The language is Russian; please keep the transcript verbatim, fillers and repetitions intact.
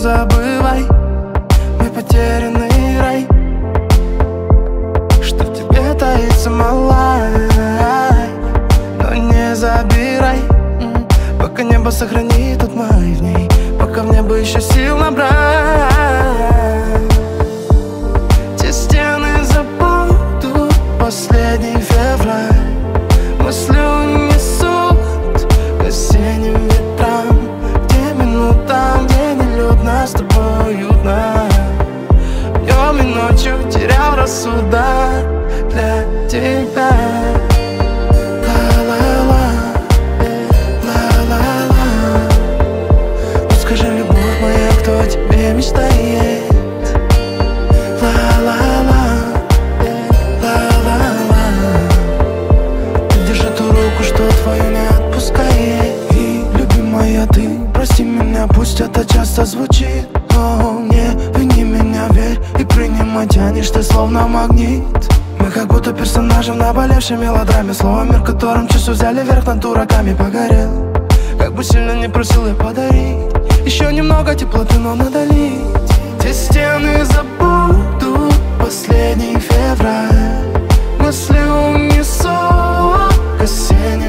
забывай мой потерянный рай, что в тебе таится малая. Но не забирай, пока небо сохранит тот май в ней, пока в небо еще сил набрать. Те стены забудут последний февраль, мысли унесут к осенним ветрам, где минутам, где нелюдно с тобой уютно. Днем и ночью терял рассудок для тебя. Мечтает, ла-ла-ла, ла-ла-ла. Ты держи ту руку, что твою не отпускает. И, любимая, ты прости меня, пусть это часто звучит, но не вини меня, верь и принимай, тянешь ты словно магнит. Мы как будто персонажи в наболевшей мелодраме, слово мир, которым часы взяли верх над дураками. Погорел, как бы сильно не просил я подарить еще немного теплоты, но надолить. Те стены забудут последний февраль, мысли унесут к осенним